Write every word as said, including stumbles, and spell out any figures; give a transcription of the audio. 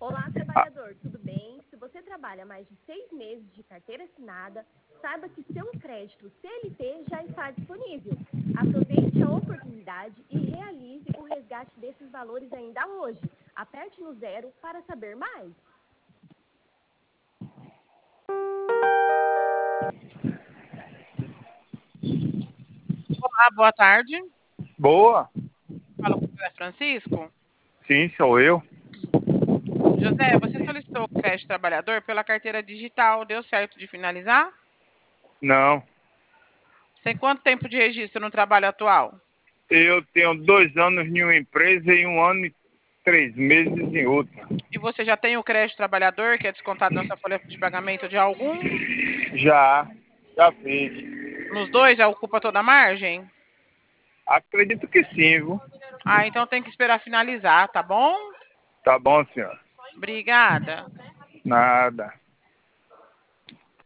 Olá, trabalhador, tudo bem? Se você trabalha mais de seis meses de carteira assinada, saiba que seu crédito C L T já está disponível. Aproveite a oportunidade e realize o resgate desses valores ainda hoje. Aperte no zero para saber mais. Olá, boa tarde. Boa. Fala com o José Francisco. Sim, sou eu. José, você solicitou o crédito trabalhador pela carteira digital. Deu certo de finalizar? Não. Você tem quanto tempo de registro no trabalho atual? Eu tenho dois anos em uma empresa e um ano e três meses em outra. E você já tem o crédito trabalhador, que é descontado na sua folha de pagamento de algum? Já, já fiz. Nos dois já ocupa toda a margem? Acredito que sim, viu? Ah, então tem que esperar finalizar, tá bom? Tá bom, senhor. Obrigada. Nada.